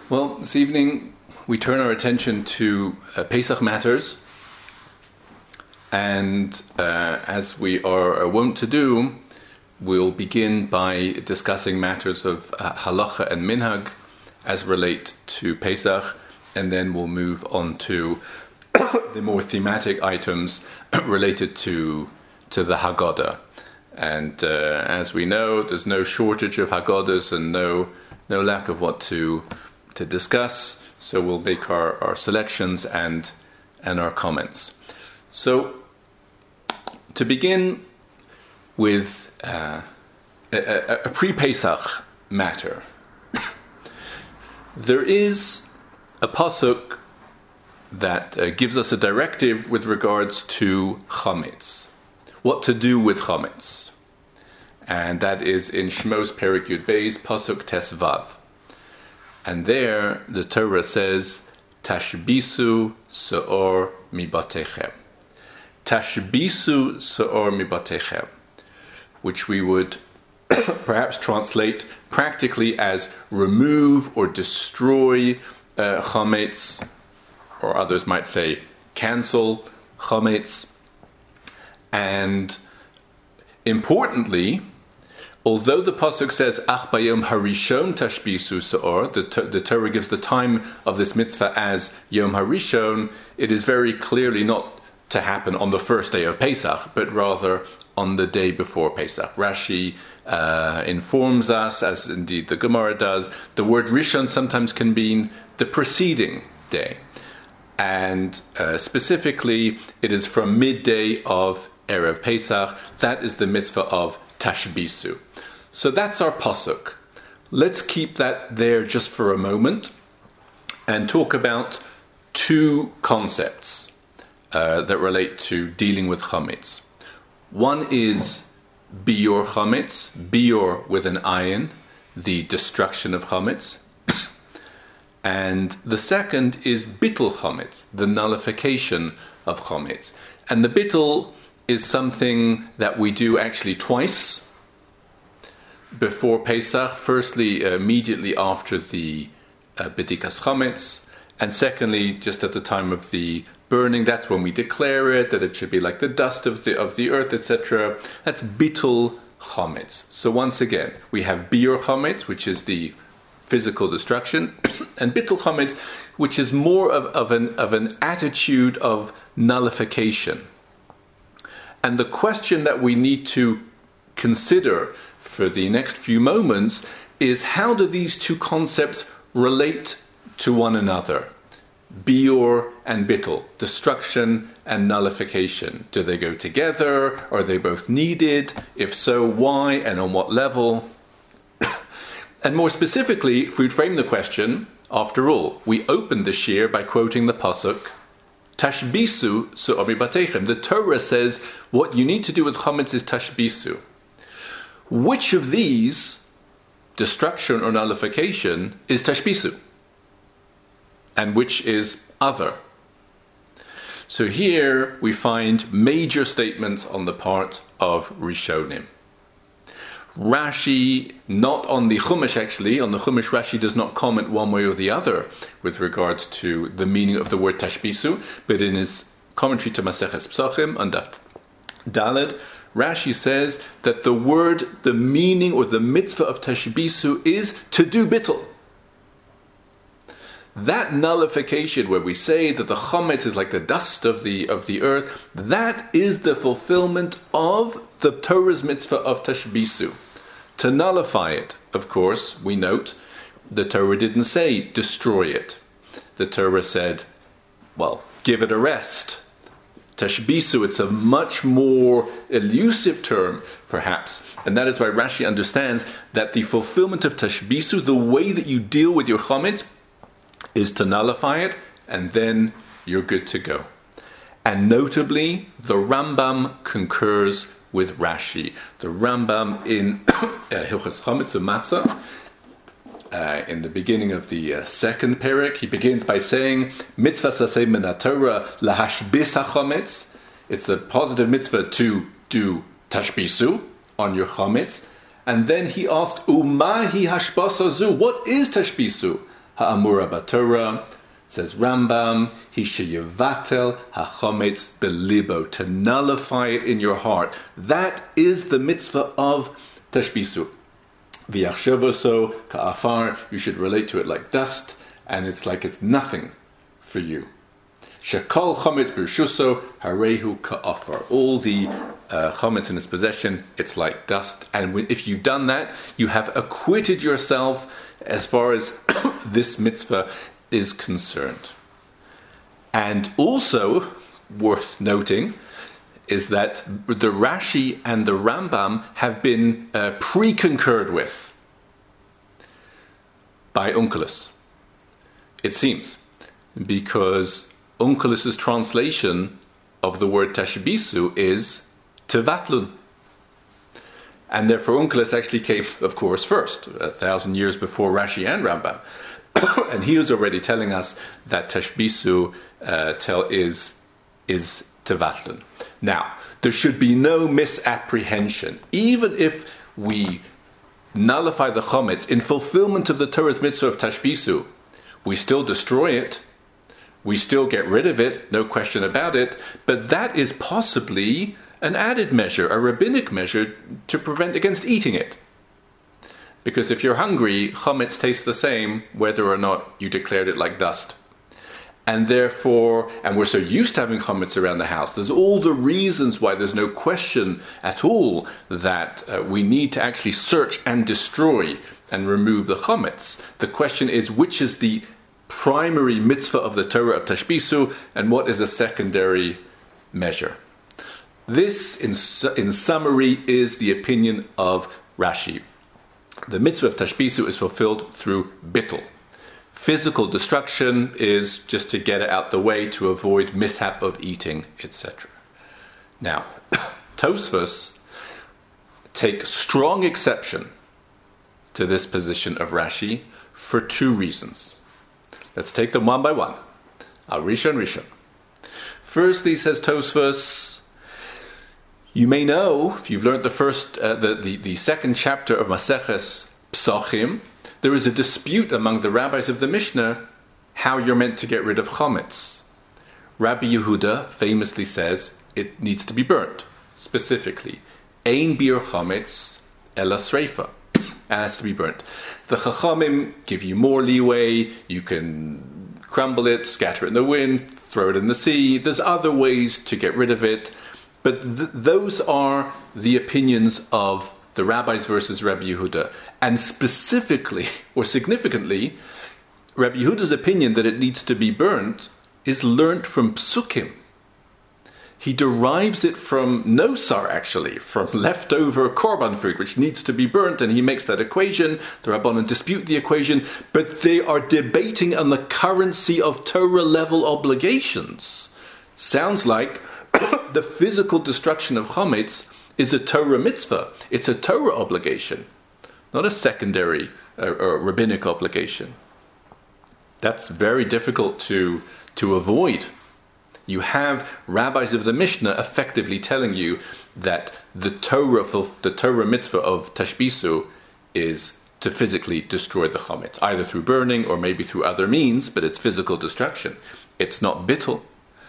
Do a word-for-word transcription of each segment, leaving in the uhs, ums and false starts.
Well, this evening we turn our attention to uh, Pesach matters, and uh, as we are wont to do, we'll begin by discussing matters of uh, halacha and minhag as relate to Pesach, and then we'll move on to the more thematic items related to to the Haggadah. And uh, as we know, there's no shortage of Haggadahs and no no lack of what to to discuss, so we'll make our, our selections and and our comments. So, to begin with uh, a, a, a pre-Pesach matter, there is a pasuk that uh, gives us a directive with regards to chametz, what to do with chametz, and that is in Shmos Perek Yud Beis, pasuk Tes Vav. And there, the Torah says, Tashbisu se'or mibatechem. Tashbisu se'or mibatechem, which we would perhaps translate practically as remove or destroy uh, chametz, or others might say cancel chametz. And importantly, although the pasuk says Ach bayom harishon tashbisu se'or, the, the Torah gives the time of this mitzvah as Yom Harishon, it is very clearly not to happen on the first day of Pesach, but rather on the day before Pesach. Rashi uh, informs us, as indeed the Gemara does, the word Rishon sometimes can mean the preceding day. And uh, specifically, it is from midday of Erev Pesach. That is the mitzvah of Tashbisu. So that's our pasuk. Let's keep that there just for a moment and talk about two concepts uh, that relate to dealing with chametz. One is biur chametz, biur with an ayin, the destruction of chametz. And the second is bittul chametz, the nullification of chametz. And the bittul is something that we do actually twice before Pesach. Firstly, uh, immediately after the uh, bedikas chametz, and secondly, just at the time of the burning. That's when we declare it, that it should be like the dust of the of the earth, et cetera. That's bittul chametz. So once again, we have biur chametz, which is the physical destruction, and bittul chametz, which is more of, of an of an attitude of nullification. And the question that we need to consider for the next few moments is, how do these two concepts relate to one another? Biur and bittul, destruction and nullification. Do they go together? Are they both needed? If so, why and on what level? And more specifically, if we frame the question, after all, we opened the shir by quoting the pasuk, Tashbisu se'or mibatechem. The Torah says what you need to do with chametz is tashbisu. Which of these, destruction or nullification, is tashbisu? And which is other? So here we find major statements on the part of Rishonim. Rashi, not on the Chumash actually, on the Chumash Rashi does not comment one way or the other with regards to the meaning of the word tashbisu, but in his commentary to Maseches Psachim on Daf Daled, Rashi says that the word, the meaning or the mitzvah of tashbisu is to do bittul. That nullification, where we say that the chametz is like the dust of the of the earth, that is the fulfillment of the Torah's mitzvah of tashbisu. To nullify it, of course, we note, the Torah didn't say destroy it. The Torah said, well, give it a rest. Tashbisu, it's a much more elusive term, perhaps, and that is why Rashi understands that the fulfillment of tashbisu, the way that you deal with your chametz, is to nullify it, and then you're good to go. And notably, the Rambam concurs with Rashi. The Rambam in Hilchos Chametz U'Matzah, uh, in the beginning of the uh, second perek, he begins by saying, Mitzvah saseh min haTorah lahashbis hachametz. It's a positive mitzvah to do tashbisu on your chametz. And then he asked, Umahi hashbasa zu? What is tashbisu? ha'amura b'Torah. Says Rambam, Hishayevatel hachometz belibo, to nullify it in your heart. That is the mitzvah of tashbisu. V'yachshevoso ka'afar, you should relate to it like dust, and it's like it's nothing for you. Shekol chometz b'rshuso harehu ka'afar. All the uh, chometz in his possession, it's like dust. And if you've done that, you have acquitted yourself as far as this mitzvah is concerned. And also worth noting is that the Rashi and the Rambam have been uh, pre-concurred with by Onkelos, it seems, because Onkelos' translation of the word tashbisu is tevatlun. And therefore Onkelos actually came, of course, first, a thousand years before Rashi and Rambam. And he was already telling us that tashbisu uh, tell is is tevatlun. Now, there should be no misapprehension. Even if we nullify the chometz in fulfillment of the Torah's mitzvah of tashbisu, we still destroy it. We still get rid of it, no question about it. But that is possibly an added measure, a rabbinic measure to prevent against eating it. Because if you're hungry, chometz tastes the same whether or not you declared it like dust. And therefore, and we're so used to having chometz around the house, there's all the reasons why there's no question at all that uh, we need to actually search and destroy and remove the chometz. The question is, which is the primary mitzvah of the Torah of tashbisu, and what is a secondary measure? This, in, su- in summary, is the opinion of Rashi. The mitzvah of tashbisu is fulfilled through bittul. Physical destruction is just to get it out the way, to avoid mishap of eating, et cetera. Now, Tosfos take strong exception to this position of Rashi for two reasons. Let's take them one by one. Al Rishon Rishon. Firstly, says Tosfos, you may know, if you've learned the first, uh, the, the, the second chapter of Maseches Psachim, there is a dispute among the rabbis of the Mishnah how you're meant to get rid of chometz. Rabbi Yehuda famously says it needs to be burnt. Specifically, ein bir chometz ela sreifa. It has to be burnt. The Chachamim give you more leeway. You can crumble it, scatter it in the wind, throw it in the sea. There's other ways to get rid of it. But th- those are the opinions of the rabbis versus Rabbi Yehuda. And specifically, or significantly, Rabbi Yehuda's opinion that it needs to be burnt is learnt from Psukim. He derives it from Nosar, actually, from leftover korban food, which needs to be burnt, and he makes that equation. The Rabbanan dispute the equation, but they are debating on the currency of Torah-level obligations. Sounds like the physical destruction of chometz is a Torah mitzvah. It's a Torah obligation, not a secondary uh, or rabbinic obligation. That's very difficult to, to avoid. You have rabbis of the Mishnah effectively telling you that the Torah, the Torah mitzvah of tashbisu is to physically destroy the chometz, either through burning or maybe through other means, but it's physical destruction. It's not bittul.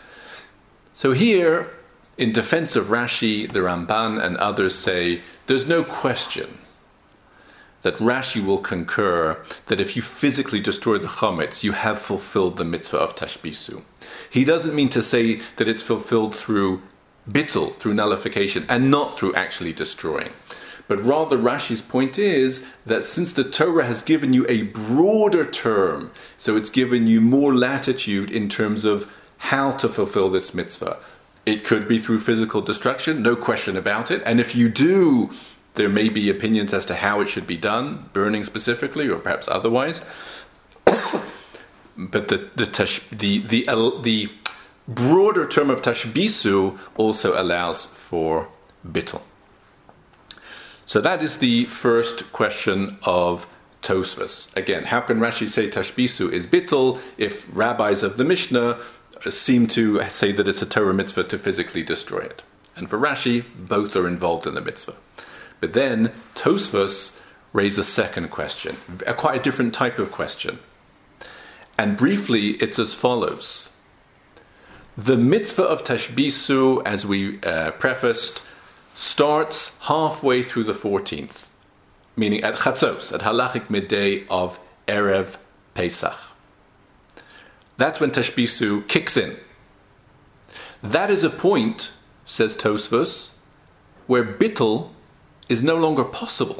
So here, in defense of Rashi, the Ramban and others say, there's no question that Rashi will concur that if you physically destroy the chometz, you have fulfilled the mitzvah of tashbisu. He doesn't mean to say that it's fulfilled through bittul, through nullification, and not through actually destroying. But rather Rashi's point is that since the Torah has given you a broader term, so it's given you more latitude in terms of how to fulfill this mitzvah. It could be through physical destruction, no question about it. And if you do, there may be opinions as to how it should be done, burning specifically, or perhaps otherwise. But the the, tash, the the uh, the broader term of tashbisu also allows for bittul. So that is the first question of Tosfos. Again, how can Rashi say tashbisu is bittul if rabbis of the Mishnah seem to say that it's a Torah mitzvah to physically destroy it? And for Rashi, both are involved in the mitzvah. But then Tosfos raises a second question, a quite a different type of question. And briefly, it's as follows. The mitzvah of Tashbisu, as we uh, prefaced, starts halfway through the fourteenth, meaning at Chatzos, at halachic midday of Erev Pesach. That's when Tashbisu kicks in. That is a point, says Tosfos, where bittul is no longer possible.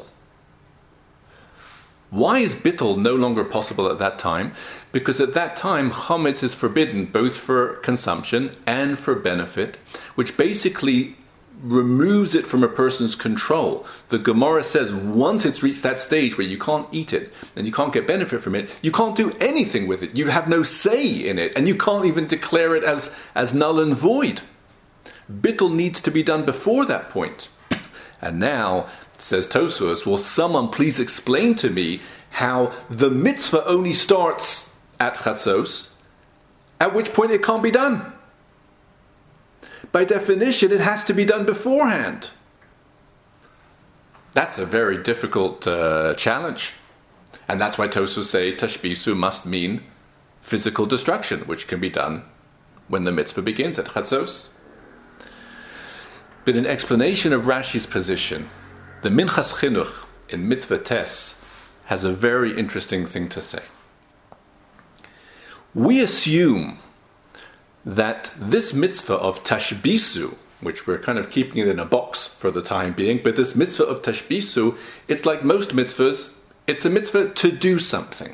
Why is bittul no longer possible at that time? Because at that time, chametz is forbidden both for consumption and for benefit, which basically removes it from a person's control. The Gemara says once it's reached that stage where you can't eat it and you can't get benefit from it, you can't do anything with it. You have no say in it, and you can't even declare it as, as null and void. Bittul needs to be done before that point. And now, says Tosfos, will someone please explain to me how the mitzvah only starts at Chatzos, at which point it can't be done? By definition, it has to be done beforehand. That's a very difficult uh, challenge. And that's why Tosfos say Tashbisu must mean physical destruction, which can be done when the mitzvah begins at Chatzos. But in explanation of Rashi's position, the Minchas Chinuch in Mitzvah Tes has a very interesting thing to say. We assume that this mitzvah of Tashbisu, which we're kind of keeping it in a box for the time being, but this mitzvah of Tashbisu, it's like most mitzvahs, it's a mitzvah to do something.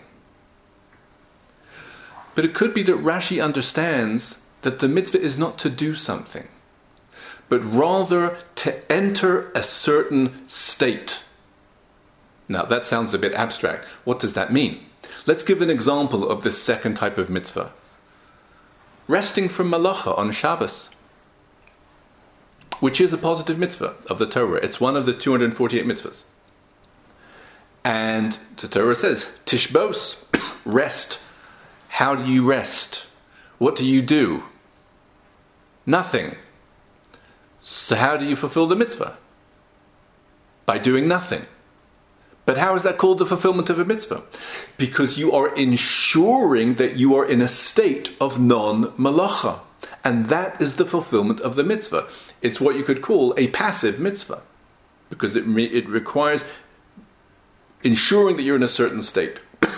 But it could be that Rashi understands that the mitzvah is not to do something, but rather to enter a certain state. Now, that sounds a bit abstract. What does that mean? Let's give an example of this second type of mitzvah. Resting from malacha on Shabbos, which is a positive mitzvah of the Torah. It's one of the two hundred forty-eight mitzvahs. And the Torah says, Tishbos, rest. How do you rest? What do you do? Nothing. So how do you fulfill the mitzvah? By doing nothing. But how is that called the fulfillment of a mitzvah? Because you are ensuring that you are in a state of non-malacha. And that is the fulfillment of the mitzvah. It's what you could call a passive mitzvah. Because it, re- it requires ensuring that you're in a certain state.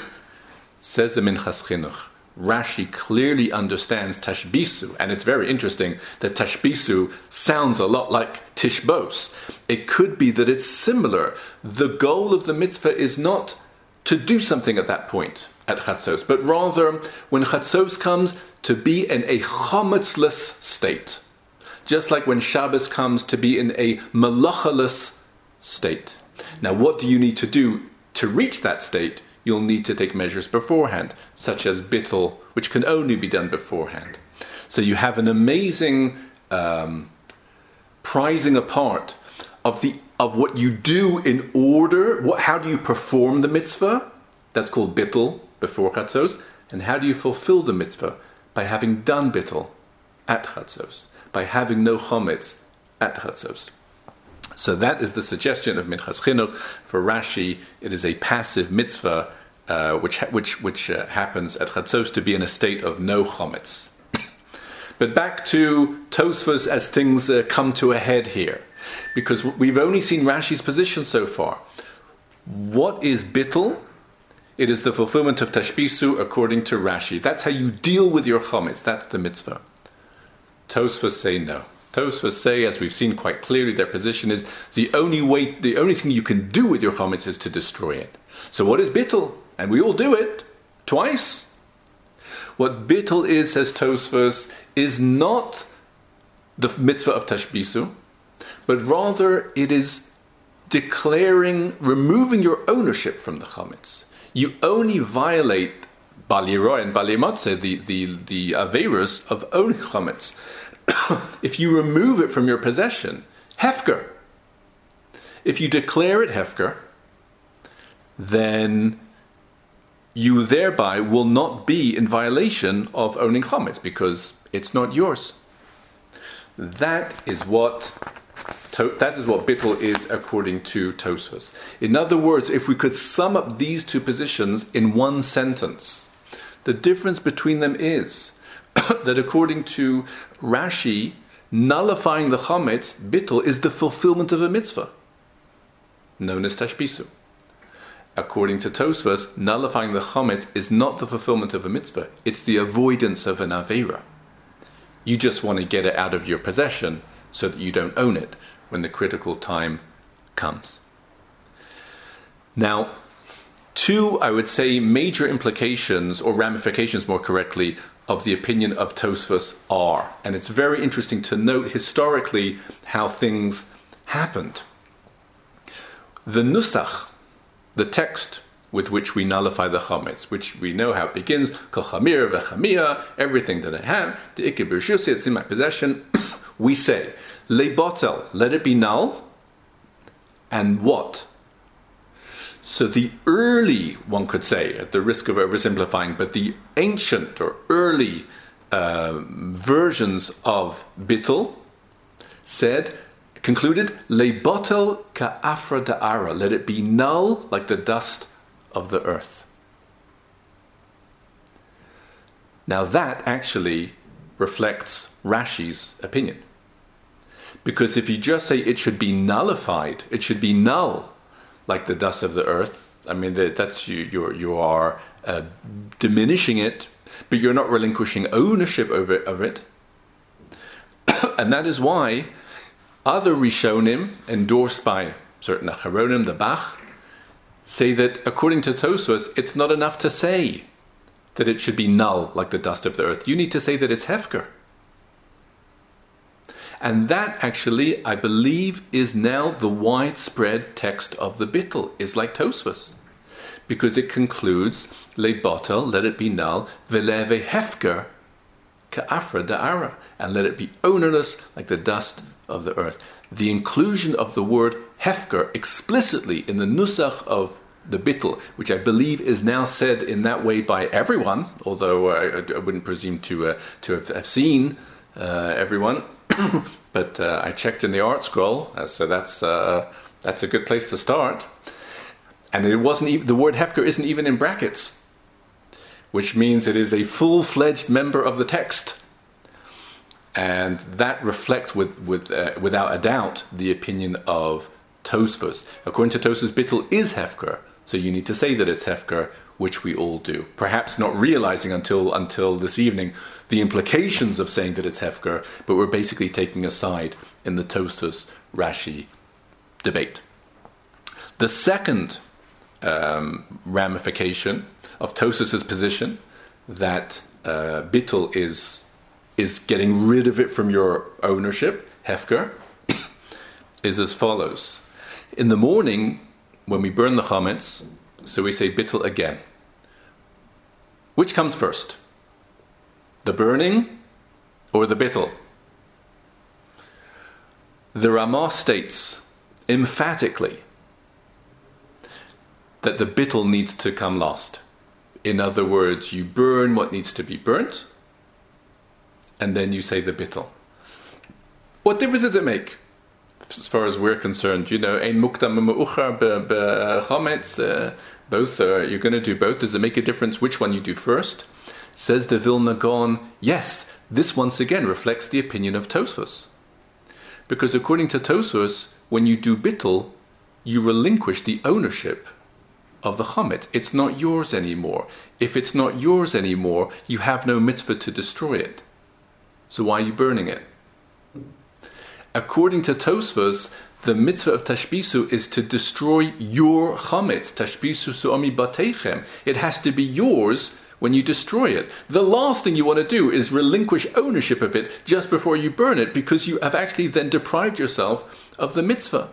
Says the Minchas Chinuch, Rashi clearly understands Tashbisu, and it's very interesting that Tashbisu sounds a lot like Tishbos. It could be that it's similar. The goal of the mitzvah is not to do something at that point, at Chatzos, but rather, when Chatzos comes, to be in a chametzless state. Just like when Shabbos comes, to be in a malachaless state. Now, what do you need to do to reach that state? You'll need to take measures beforehand, such as bittul, which can only be done beforehand. So you have an amazing um, prizing apart of the of what you do in order. What, how do you perform the mitzvah? That's called bittul, before Chatzos. And how do you fulfill the mitzvah? By having done bittul at Chatzos, by having no chometz at Chatzos. So that is the suggestion of Minchas Chinuch. For Rashi, it is a passive mitzvah, uh, which which which uh, happens at Chatzos to be in a state of no chometz. But back to Tosfos as things uh, come to a head here, because we've only seen Rashi's position so far. What is bittul? It is the fulfillment of Tashbisu according to Rashi. That's how you deal with your chometz. That's the mitzvah. Tosfos say no. Tosfos say, as we've seen quite clearly, their position is the only way, the only thing you can do with your chametz is to destroy it. So what is bittul? And we all do it twice. What bittul is, says Tosfos, is not the mitzvah of Tashbisu, but rather it is declaring, removing your ownership from the chametz. You only violate Bal Yiroi and Bal Yimotze, the the the averos of owning chametz. If you remove it from your possession, hefker. If you declare it hefker, then you thereby will not be in violation of owning chametz because it's not yours. That is what that is what bittul is according to Tosfos. In other words, if we could sum up these two positions in one sentence, The difference between them is that according to Rashi, nullifying the chametz, bittul, is the fulfillment of a mitzvah, known as tashbisu. According to Tosfos, nullifying the chametz is not the fulfillment of a mitzvah, it's the avoidance of an aveira. You just want to get it out of your possession so that you don't own it when the critical time comes. Now, two, I would say, major implications, or ramifications more correctly, of the opinion of Tosfos are, and it's very interesting to note historically how things happened. The nusach, the text with which we nullify the chametz, which we know how it begins, kol chamir v'chamia, everything that I have, the ikir b'rshus, it's in my possession, we say, leibotel, let it be null, and what? So the early, one could say, at the risk of oversimplifying, but the ancient or early uh, versions of bittul said, concluded, leibotel ka'afra da'ara, let it be null like the dust of the earth. Now that actually reflects Rashi's opinion. Because if you just say it should be nullified, it should be null, like the dust of the earth, I mean, that's you, you're, you are uh, diminishing it, but you're not relinquishing ownership over of it. And that is why other Rishonim, endorsed by certain Acharonim, the Bach, say that according to Tosfos, it's not enough to say that it should be null like the dust of the earth. You need to say that it's hefker. And that actually, I believe, is now the widespread text of the bittul, is like Tosfos. Because it concludes, leibotel, let it be null, veleve hefker ka'afra da'ara, and let it be ownerless like the dust of the earth. The inclusion of the word hefker explicitly in the nusach of the bittul, which I believe is now said in that way by everyone, although I, I wouldn't presume to uh, to have, have seen uh, everyone. But uh, I checked in the Art Scroll, uh, so that's uh, that's a good place to start. And it wasn't even, the word hefker isn't even in brackets, which means it is a full-fledged member of the text, and that reflects with with uh, without a doubt the opinion of Tosfos. According to Tosfos, bittul is hefker, so you need to say that it's hefker, which we all do. Perhaps not realizing until until this evening the implications of saying that it's hefker, but we're basically taking a side in the Tosfos Rashi debate. The second um, ramification of Tosfos' position, that uh, bittul is is getting rid of it from your ownership, hefker, is as follows. In the morning, when we burn the chametz, so we say bittul again. Which comes first? The burning or the bittul? The Ramah states emphatically that the bittul needs to come last. In other words, you burn what needs to be burnt, and then you say the bittul. What difference does it make? As far as we're concerned, you know, ein mukdam u'meuchar b'chametz, both are, you're going to do both. Does it make a difference which one you do first? Says the Vilna Gaon, yes, this once again reflects the opinion of Tosfos. Because according to Tosfos, when you do bittul, you relinquish the ownership of the chametz. It's not yours anymore. If it's not yours anymore, you have no mitzvah to destroy it. So why are you burning it? According to Tosfos, the mitzvah of tashbisu is to destroy your chametz. Tashbisu su'ami bateichem. It has to be yours when you destroy it. The last thing you want to do is relinquish ownership of it just before you burn it, because you have actually then deprived yourself of the mitzvah.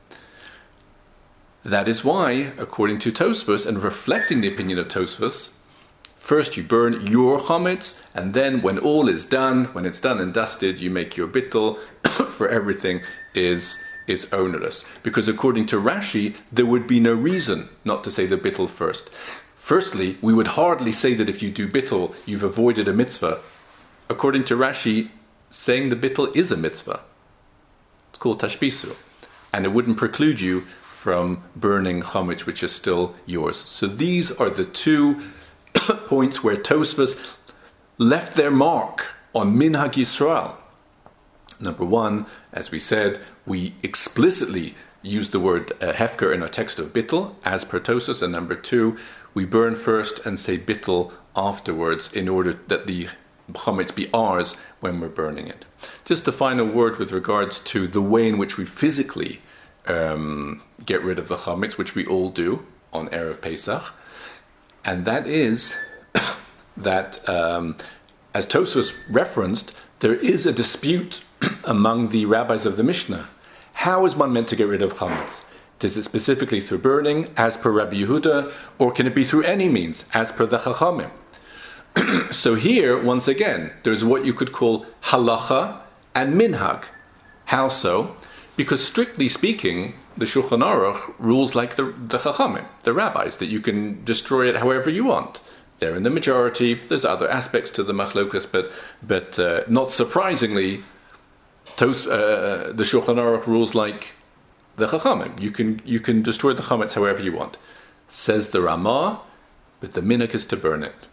That is why, according to Tosfos, and reflecting the opinion of Tosfos, first you burn your chametz, and then when all is done, when it's done and dusted, you make your bittul, for everything is is ownerless. Because according to Rashi, there would be no reason not to say the bittul first. Firstly, we would hardly say that if you do bittul, you've avoided a mitzvah. According to Rashi, saying the bittul is a mitzvah. It's called tashbisu. And it wouldn't preclude you from burning chametz, which is still yours. So these are the two points where Tosfos left their mark on Minhag Yisrael. Number one, as we said, we explicitly use the word uh, hefker in our text of bittul, as per Tosfos, and number two, we burn first and say bittul afterwards in order that the chametz be ours when we're burning it. Just a final word with regards to the way in which we physically um, get rid of the chametz, which we all do on Erev Pesach, and that is that, um, as Tosfos referenced, there is a dispute among the rabbis of the Mishnah. How is one meant to get rid of chametz? Is it specifically through burning, as per Rabbi Yehuda, or can it be through any means, as per the Chachamim? So here, once again, there's what you could call halacha and minhag. How so? Because strictly speaking, the Shulchan Aruch rules like the, the Chachamim, the rabbis, that you can destroy it however you want. They're in the majority. There's other aspects to the machlokas, but but uh, not surprisingly, tos, uh, the Shulchan Aruch rules like the Chachamim. You can you can destroy the chametz however you want. Says the Ramah, but the minhag is to burn it.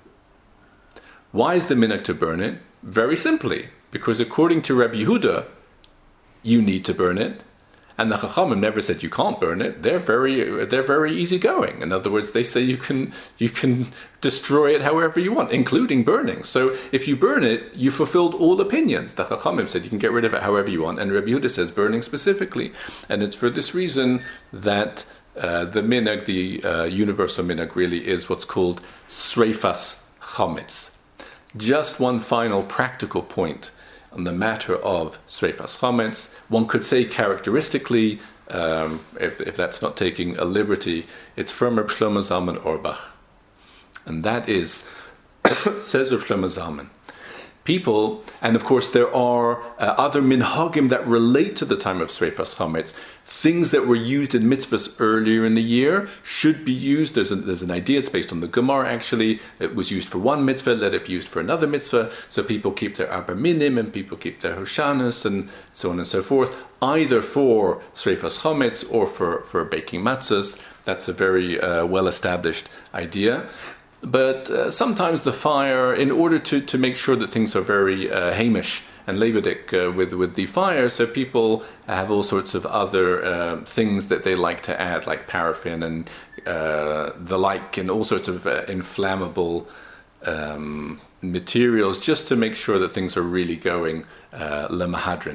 Why is the minhag to burn it? Very simply, because according to Rabbi Yehuda, you need to burn it, and the Chachamim never said you can't burn it. They're very they're very easygoing. In other words, they say you can you can destroy it however you want, including burning. So if you burn it, you fulfilled all opinions. The Chachamim said you can get rid of it however you want, and Rabbi Yehuda says burning specifically, and it's for this reason that uh, the minhag, the uh, universal minhag, really is what's called sreifas chametz. Just one final practical point on the matter of sreifas chametz. One could say characteristically, um, if, if that's not taking a liberty, it's from Reb Shlomo Zalman Auerbach. And that is, says Reb Shlomo Zalman, people, and of course there are uh, other minhagim that relate to the time of sreifas chametz. Things that were used in mitzvahs earlier in the year should be used. There's, a, there's an idea, it's based on the Gemara actually. It was used for one mitzvah, let it be used for another mitzvah. So people keep their Arba Minim and people keep their Hoshanas and so on and so forth, either for sreifas chametz or for, for baking matzahs. That's a very uh, well-established idea. But uh, sometimes the fire, in order to, to make sure that things are very uh, Hamish and Levitic uh, with, with the fire, so people have all sorts of other uh, things that they like to add, like paraffin and uh, the like, and all sorts of uh, inflammable um, materials, just to make sure that things are really going uh, lemahadrin.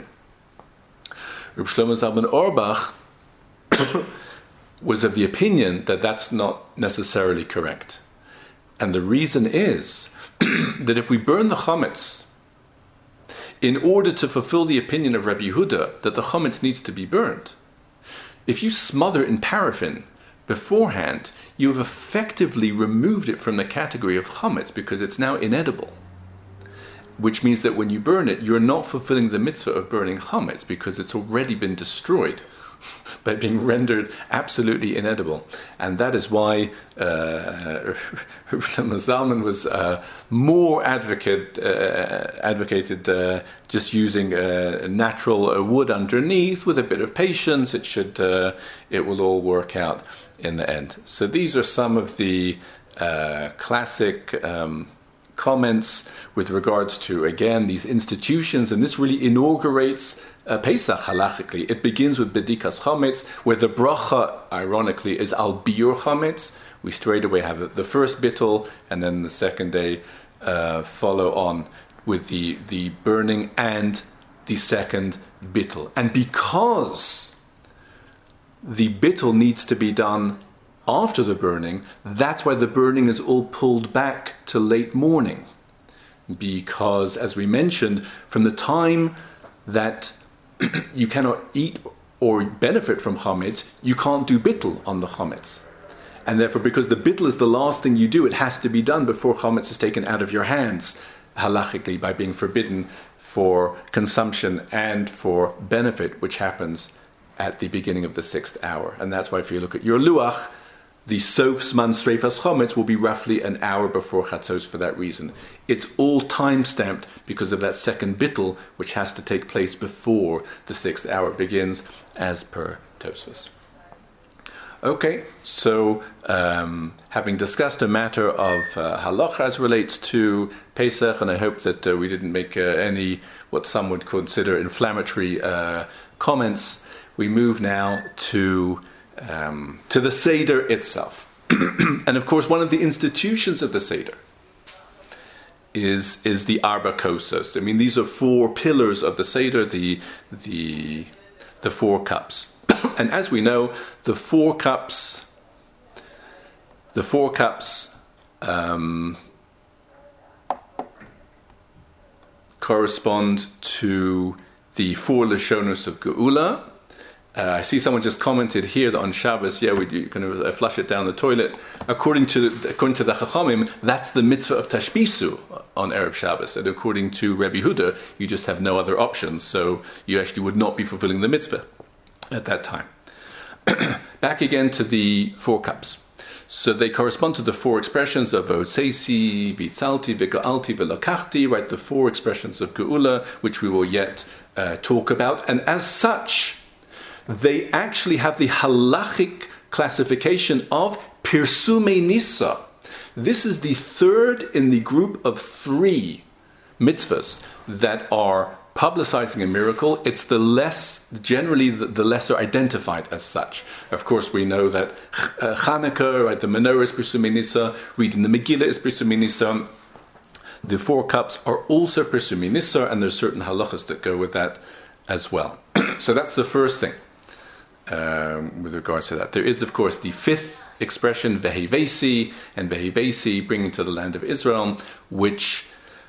Reb Shlomo Zalman Auerbach was of the opinion that that's not necessarily correct. And the reason is that if we burn the chametz, in order to fulfill the opinion of Rabbi Yehuda that the chametz needs to be burned, if you smother it in paraffin beforehand, you have effectively removed it from the category of chametz because it's now inedible. Which means that when you burn it, you're not fulfilling the mitzvah of burning chametz because it's already been destroyed by being rendered absolutely inedible. And that is why uh, Zalman was uh, more advocate, uh, advocated uh, just using uh, natural uh, wood underneath with a bit of patience. It should, uh, it will all work out in the end. So these are some of the uh, classic um, comments with regards to, again, these institutions, and this really inaugurates uh, Pesach halachically. It begins with Bedikas Chametz, where the bracha, ironically, is Al Biur Chametz. We straight away have the first bittul, and then the second day uh, follow on with the, the burning and the second bittul. And because the bittul needs to be done after the burning, that's why the burning is all pulled back to late morning. Because, as we mentioned, from the time that you cannot eat or benefit from chametz, you can't do bittul on the chametz. And therefore, because the bittul is the last thing you do, it has to be done before chametz is taken out of your hands, halachically, by being forbidden for consumption and for benefit, which happens at the beginning of the sixth hour. And that's why if you look at your luach, the Sof Zman Sreifas Chametz will be roughly an hour before Chatzos for that reason. It's all time-stamped because of that second bittul, which has to take place before the sixth hour begins, as per Tosfos. Okay, so um, having discussed a matter of uh, halacha as relates to Pesach, and I hope that uh, we didn't make uh, any what some would consider inflammatory uh, comments, we move now to um, to the Seder itself. And of course, one of the institutions of the Seder is is the Arba Kosas. I mean, these are four pillars of the Seder, the the the four cups. And as we know, the four cups, the four cups um, correspond to the four Lashonos of Geula. Uh, I see someone just commented here that on Shabbos, yeah, we, you're going to flush it down the toilet. According to according to the Chachamim, that's the mitzvah of Tashbisu on Erev Shabbos. And according to Rebbe Huda, you just have no other options, so you actually would not be fulfilling the mitzvah at that time. Back again to the four cups. So they correspond to the four expressions of Votseisi, Vitzalti, Viga'alti, Velakachti, right? The four expressions of Geula, which we will yet uh, talk about. And as such, they actually have the halachic classification of Pirsume Nisa. This is the third in the group of three mitzvahs that are publicizing a miracle. It's the less, generally the, the lesser identified as such. Of course, we know that uh, Chanukah, right, the menorah is Pirsume Nisa, reading the Megillah is Pirsume Nisa. The four cups are also Pirsume Nisa, and there's certain halachas that go with that as well. So that's the first thing um, with regards to that. There is, of course, the fifth expression, Vehivesi, and Vehivesi, bringing to the land of Israel, which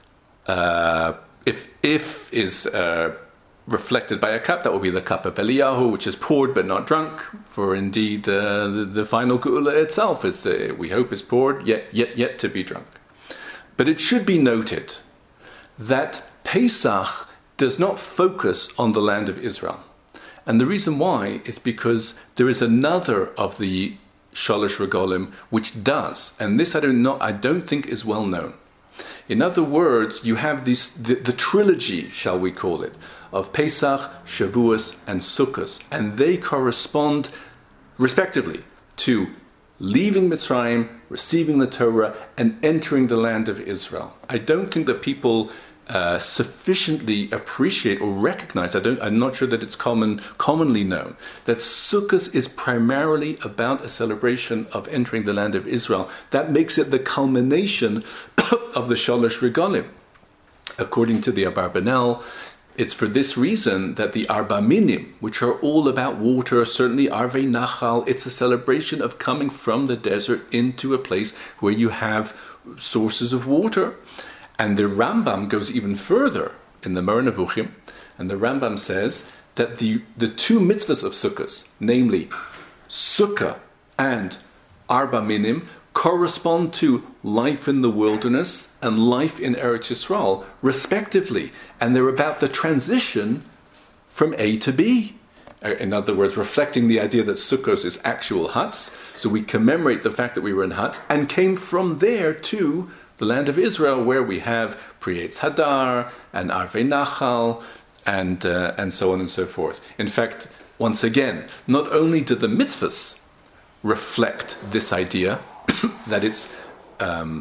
uh, If if is uh, reflected by a cup, that will be the cup of Eliyahu, which is poured but not drunk. For indeed, uh, the, the final Geula itself is, uh, we hope, is poured yet yet yet to be drunk. But it should be noted that Pesach does not focus on the land of Israel, and the reason why is because there is another of the Shalosh Regalim which does, and this I don't know, I don't think is well known. In other words, you have these, the, the trilogy, shall we call it, of Pesach, Shavuos, and Sukkot, and they correspond, respectively, to leaving Mitzrayim, receiving the Torah, and entering the land of Israel. I don't think that people uh, sufficiently appreciate or recognize, I don't, I'm not sure that it's common, commonly known, that Sukkot is primarily about a celebration of entering the land of Israel. That makes it the culmination of the Shalosh Regalim. According to the Abarbanel, it's for this reason that the Arba Minim, which are all about water, certainly Arvei Nachal, it's a celebration of coming from the desert into a place where you have sources of water. And the Rambam goes even further in the Moreh Nevuchim, and the Rambam says that the, the two mitzvahs of Sukkot, namely Sukkah and Arba Minim, correspond to life in the wilderness and life in Eretz Yisrael, respectively. And they're about the transition from A to B. In other words, reflecting the idea that Sukkot is actual huts. So we commemorate the fact that we were in huts and came from there to the land of Israel, where we have Pri Eitz Hadar and Arvei Nachal and, uh, and so on and so forth. In fact, once again, not only do the mitzvahs reflect this idea that it's um,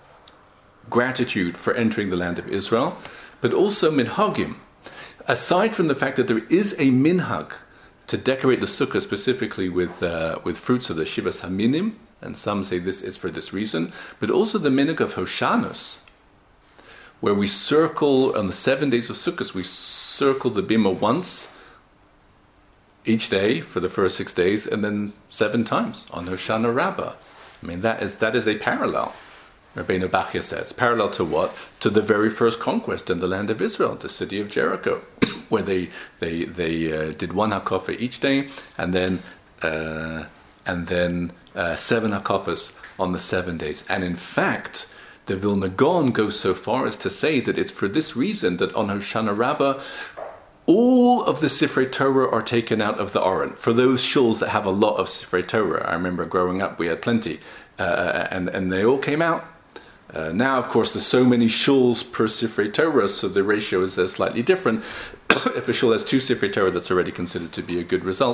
gratitude for entering the land of Israel, but also minhagim. Aside from the fact that there is a minhag to decorate the sukkah specifically with uh, with fruits of the Shivas Haminim, and some say this is for this reason, but also the minhag of Hoshanos, where we circle on the seven days of Sukkot, we circle the bima once each day for the first six days, and then seven times on Hoshana Rabbah. I mean, that is that is a parallel, Rabbeinu Bachya says. Parallel to what? To the very first conquest in the land of Israel, the city of Jericho, where they they they uh, did one hakafah each day, and then uh, and then uh, seven hakafahs on the seven days. And in fact, the Vilna Gaon goes so far as to say that it's for this reason that on Hoshana Rabbah, all of the Sifrei Torah are taken out of the Aron. For those shuls that have a lot of Sifrei Torah, I remember growing up we had plenty, uh, and, and they all came out. Uh, now, of course, there's so many shuls per Sifrei Torah, so the ratio is uh, slightly different. If a shul has two Sifrei Torah, that's already considered to be a good result.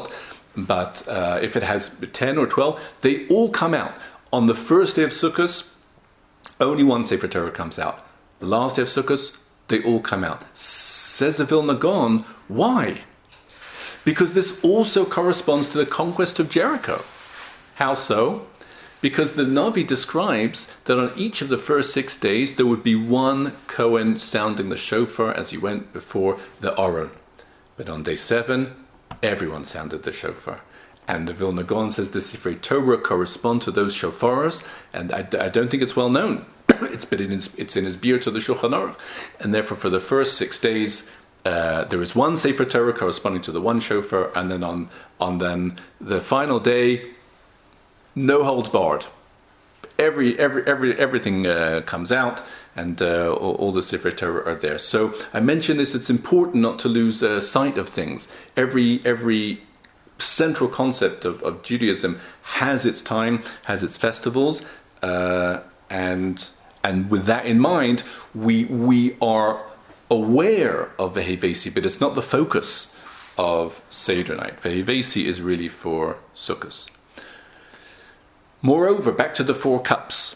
but uh, if it has ten or twelve, they all come out. On the first day of Sukkot, only one Sefer Torah comes out. The last day of Sukkot, they all come out. Says the Vilna Gaon, why? Because this also corresponds to the conquest of Jericho. How so? Because the Navi describes that on each of the first six days there would be one Kohen sounding the shofar as he went before the Aron. But on day seven, everyone sounded the shofar. And the Vilna Gaon says the Sifrei Torah correspond to those shofaras, and I, I don't think it's well known. it's been in his, it's in his beer to the Shulchan Aruch, and therefore for the first six days uh, there is one Sefer Torah corresponding to the one shofar, and then on on then the final day, no holds barred. Every every every everything uh, comes out, and uh, all, all the Sefer Torah are there. So I mention this; it's important not to lose uh, sight of things. Every every central concept of, of Judaism has its time, has its festivals, uh, and and with that in mind, we we are aware of Vehevesi, but it's not the focus of Seder night. Vehevesi is really for Sukkot. Moreover, back to the four cups.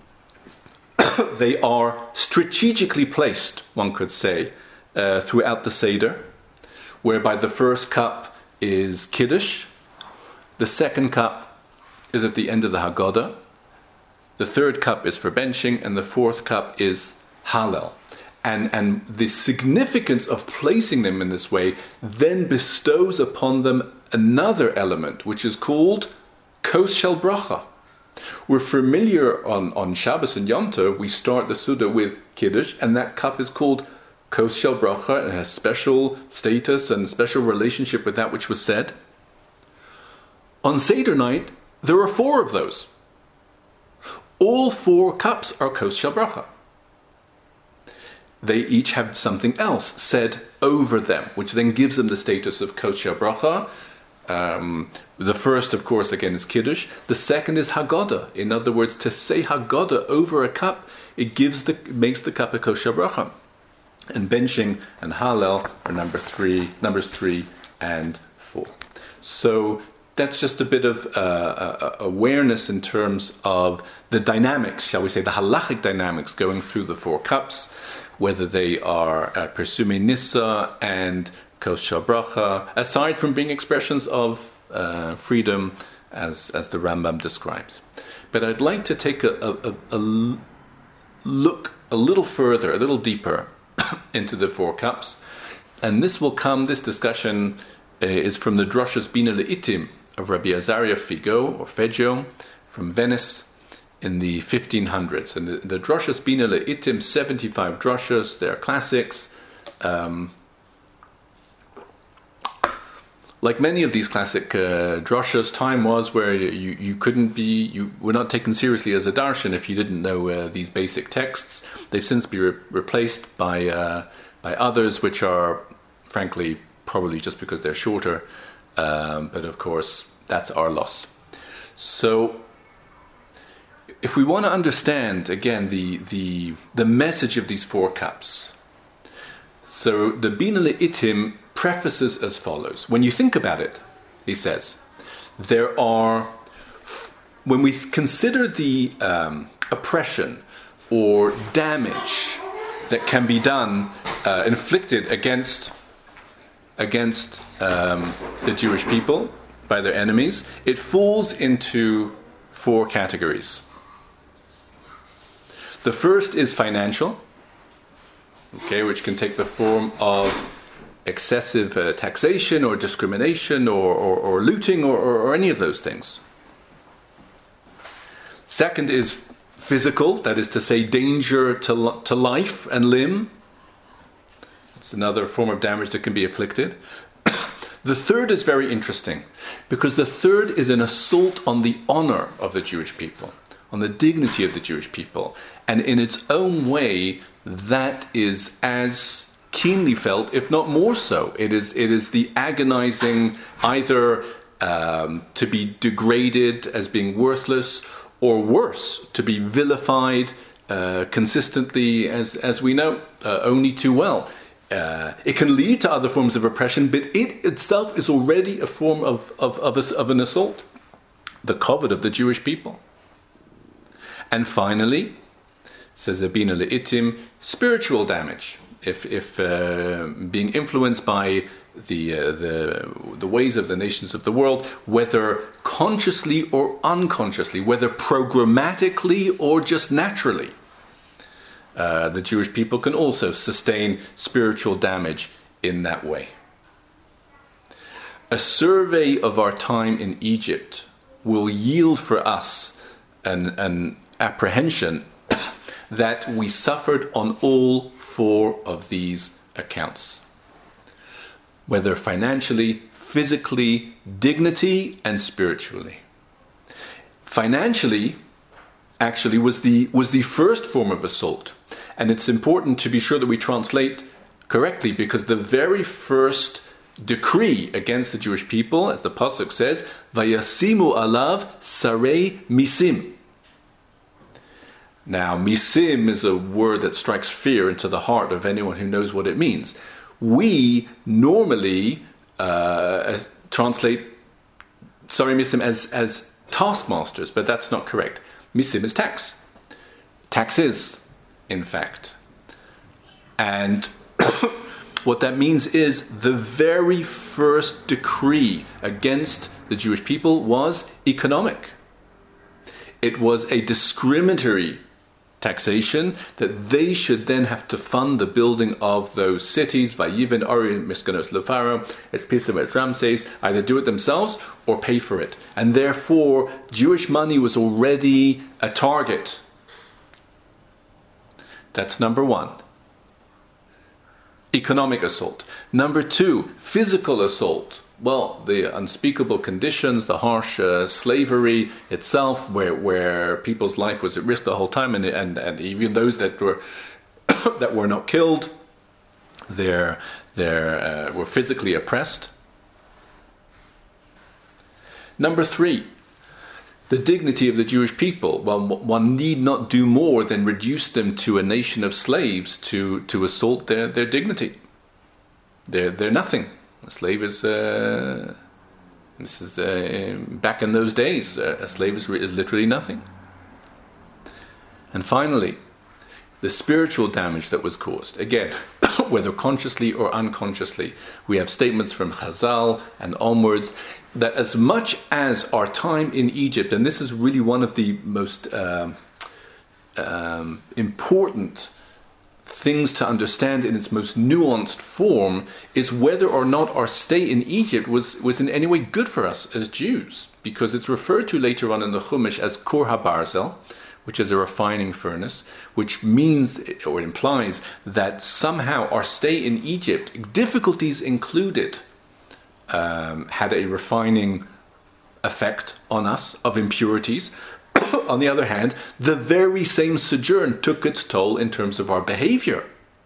They are strategically placed, one could say, uh, throughout the Seder, whereby the first cup is Kiddush, the second cup is at the end of the Haggadah, the third cup is for benching, and the fourth cup is Hallel. And, and the significance of placing them in this way then bestows upon them another element, which is called Kos Shel Bracha. We're familiar on, on Shabbos and Yom Tov, we start the Suda with Kiddush, and that cup is called Kos Shel Bracha, and has special status and special relationship with that which was said. On Seder night, there are four of those. All four cups are Kos Shel Bracha. They each have something else said over them, which then gives them the status of Kos Shel Bracha. Um, the first, of course, again, is Kiddush. The second is Haggadah. In other words, to say Haggadah over a cup, it gives the makes the cup a Kos Shel Bracha. And benching and Hallel are number three, numbers three and four. So that's just a bit of uh, uh, awareness in terms of the dynamics, shall we say, the halachic dynamics going through the four cups, whether they are uh, Persume Nissa and Kos Shel Bracha, aside from being expressions of uh, freedom, as as the Rambam describes. But I'd like to take a, a, a look a little further, a little deeper into the four cups, and this will come. This discussion uh, is from the Drashas Bina Le'itim of Rabbi Azaria Figo or Feggio from Venice in the fifteen hundreds. And the, the Drashas Bina Le'itim, seventy-five drashas, they're classics. Um, like many of these classic uh, drashas, time was where you, you couldn't be, you were not taken seriously as a darshan if you didn't know uh, these basic texts. They've since been re- replaced by uh, by others, which are, frankly, probably just because they're shorter. Um, but of course, that's our loss. So, if we want to understand again the the the message of these four cups, so the Bina Le'itim prefaces as follows. When you think about it, he says, there are, when we consider the um, oppression or damage that can be done, uh, inflicted against against um, the Jewish people by their enemies, it falls into four categories. The first is financial, okay, which can take the form of excessive uh, taxation or discrimination or, or, or looting or, or, or any of those things. Second is physical, that is to say danger to, to life and limb. It's another form of damage that can be inflicted. The third is very interesting because the third is an assault on the honor of the Jewish people, on the dignity of the Jewish people. And in its own way, that is as keenly felt, if not more so. It is it is the agonizing, either um, to be degraded as being worthless, or worse, to be vilified uh, consistently, as as we know uh, only too well. uh, it can lead to other forms of oppression, but it itself is already a form of, of, of, a, of an assault. The covet of the Jewish people. And finally, says Abina Le'itim, spiritual damage. If, if uh, being influenced by the, uh, the the ways of the nations of the world, whether consciously or unconsciously, whether programmatically or just naturally, uh, the Jewish people can also sustain spiritual damage in that way. A survey of our time in Egypt will yield for us an, an apprehension that we suffered on all four of these accounts. Whether financially, physically, dignity, and spiritually. Financially, actually, was the was the first form of assault. And it's important to be sure that we translate correctly, because the very first decree against the Jewish people, as the pasuk says, "Vayasimu alav sarei misim." Now, misim is a word that strikes fear into the heart of anyone who knows what it means. We normally uh, translate sarei misim as, as taskmasters, but that's not correct. Misim is tax. Taxes, in fact. And what that means is the very first decree against the Jewish people was economic. It was a discriminatory taxation that they should then have to fund the building of those cities, Vayiven, Ori, Miskanos, Lefaro, Espisa, Ramses, either do it themselves or pay for it. And therefore, Jewish money was already a target. That's number one. Economic assault. Number two, physical assault. Well, the unspeakable conditions, the harsh uh, slavery itself, where where people's life was at risk the whole time, and and, and even those that were that were not killed, they're they're uh, were physically oppressed. Number three, the dignity of the Jewish people. Well, one need not do more than reduce them to a nation of slaves to to assault their, their dignity. They're they're nothing. A slave is, uh, this is uh, back in those days, uh, a slave is, is literally nothing. And finally, the spiritual damage that was caused. Again, whether consciously or unconsciously, we have statements from Chazal and onwards that as much as our time in Egypt, and this is really one of the most um, um, important things to understand in its most nuanced form, is whether or not our stay in Egypt was, was in any way good for us as Jews. Because it's referred to later on in the Chumash as Kur HaBarzel, which is a refining furnace, which means or implies that somehow our stay in Egypt, difficulties included, um, had a refining effect on us of impurities. On the other hand, the very same sojourn took its toll in terms of our behavior.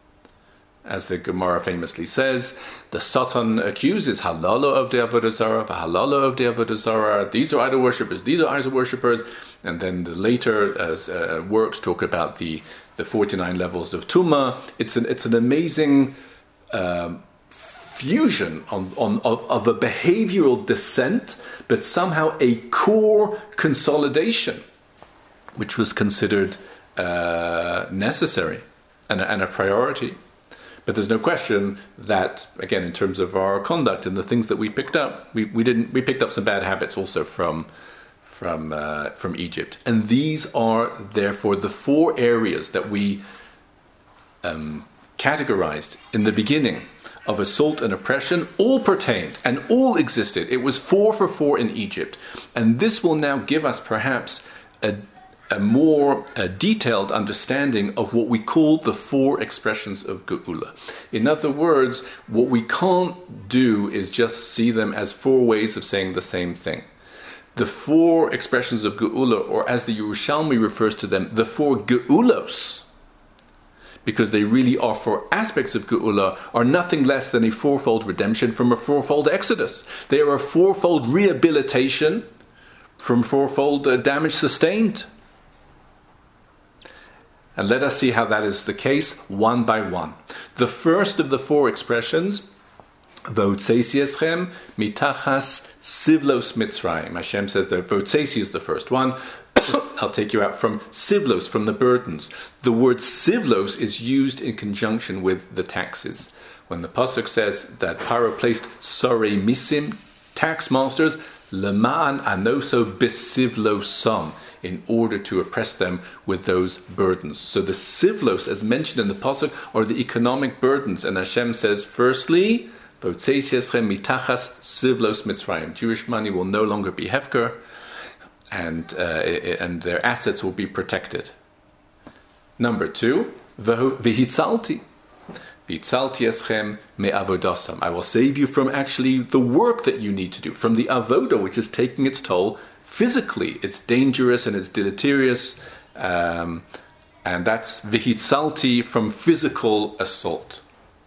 As the Gemara famously says, the Satan accuses halala of the Avodah Zarah, halala of the Avodah Zarah. These are idol worshippers. These are idol worshippers. And then the later uh, uh, works talk about the the forty-nine levels of Tumah. It's an it's an amazing um, fusion on, on of, of a behavioral descent, but somehow a core consolidation, which was considered uh, necessary and, and a priority. But there's no question that, again, in terms of our conduct and the things that we picked up, we, we didn't we picked up some bad habits also from from uh, from Egypt. And these are therefore the four areas that we um, categorized in the beginning of assault and oppression. All pertained and all existed. It was four for four in Egypt. And this will now give us perhaps a a more uh, detailed understanding of what we call the four expressions of Geula. In other words, what we can't do is just see them as four ways of saying the same thing. The four expressions of Geula, or as the Yerushalmi refers to them, the four Geulos, because they really are four aspects of Geula, are nothing less than a fourfold redemption from a fourfold exodus. They are a fourfold rehabilitation from fourfold uh, damage sustained. And let us see how that is the case, one by one. The first of the four expressions, V'hotzesi eschem mitachas sivlos Mitzrayim. Hashem says that V'hotzesi is the first one. I'll take you out from sivlos, from the burdens. The word sivlos is used in conjunction with the taxes. When the pasuk says that Paro placed sorei misim, tax masters, leman anoso besivlosam, in order to oppress them with those burdens. So the sivlos, as mentioned in the pasuk, are the economic burdens. And Hashem says, firstly, V'hotzesi eschem mitachas sivlos Mitzrayim. Jewish money will no longer be hefker, and uh, and their assets will be protected. Number two, v'hitzalti. V'hitzalti eschem me'avodasam. I will save you from actually the work that you need to do, from the avoda, which is taking its toll physically. It's dangerous and it's deleterious, um, and that's v'hitzalti, from physical assault.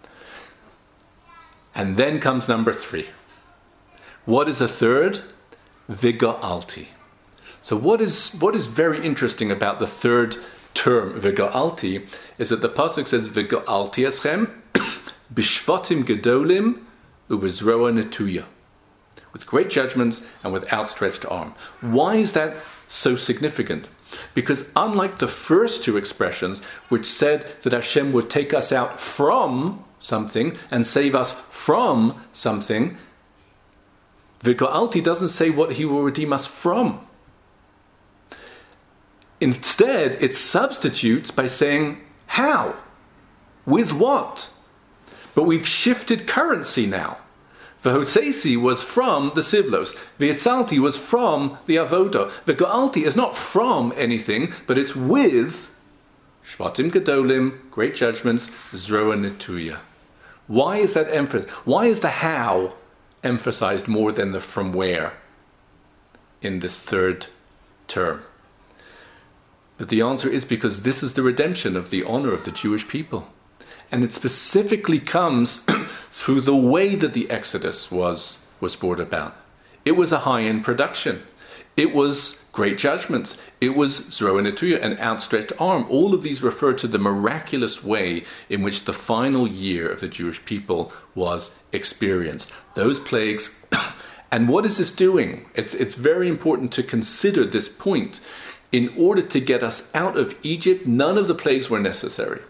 And then comes number three. What is a third? V'ga'alti. So what is what is very interesting about the third term, V'ga'alti, is that the pasuk says, V'ga'alti eschem b'shvatim gedolim u'v'zroa netuya, with great judgments and with outstretched arm. Why is that so significant? Because unlike the first two expressions, which said that Hashem would take us out from something and save us from something, V'ga'alti doesn't say what he will redeem us from. Instead, it substitutes by saying, how? With what? But we've shifted currency now. V'hotzesi was from the sivlos. V'hitzalti was from the avoda. V'ga'alti is not from anything, but it's with shvatim gedolim, great judgments, zroa netuya. Why is that emphasized? Why is the how emphasized more than the from where in this third term? But the answer is because this is the redemption of the honor of the Jewish people. And it specifically comes through the way that the Exodus was, was brought about. It was a high-end production. It was great judgments. It was zroa netuya, an outstretched arm. All of these refer to the miraculous way in which the final year of the Jewish people was experienced. Those plagues. And what is this doing? It's, it's very important to consider this point. In order to get us out of Egypt, none of the plagues were necessary.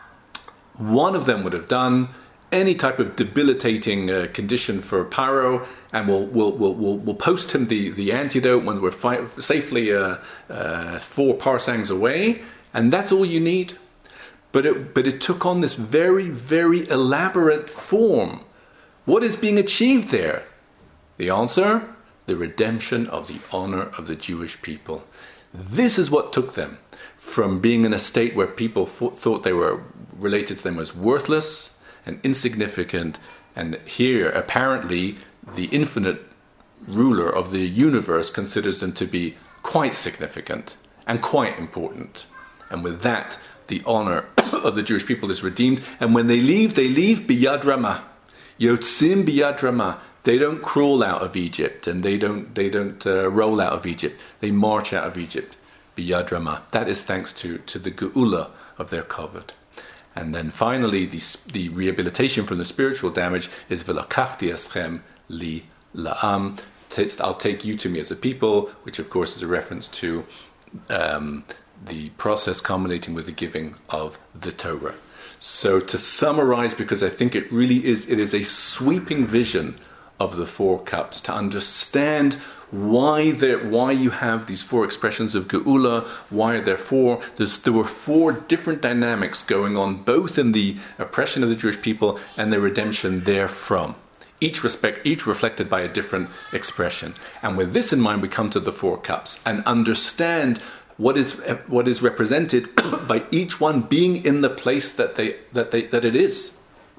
One of them would have done. Any type of debilitating uh, condition for Paro, and we'll we'll we'll we'll, we'll post him the, the antidote when we're fi- safely uh, uh, four parsangs away, and that's all you need. But it but it took on this very very elaborate form. What is being achieved there? The answer: the redemption of the honor of the Jewish people. This is what took them from being in a state where people f- thought they were related to them as worthless and insignificant, and here apparently the infinite ruler of the universe considers them to be quite significant and quite important. And with that, the honor of the Jewish people is redeemed. And when they leave, they leave biyad ramah. Yotzim biyad ramah. They don't crawl out of Egypt, and they don't they don't uh, roll out of Egypt. They march out of Egypt biyad ramah. That is thanks to, to the geula of their kavod. And then finally, the, the rehabilitation from the spiritual damage is v'lakachti eschem li la'am. I'll take you to me as a people, which of course is a reference to um, the process culminating with the giving of the Torah. So to summarize, because I think it really is, it is a sweeping vision of the four cups, to understand why there, why you have these four expressions of Geula, why are there four? There's, there were four different dynamics going on, both in the oppression of the Jewish people and the redemption therefrom. Each respect, each reflected by a different expression. And with this in mind, we come to the four cups and understand what is what is represented by each one being in the place that they that they that it is.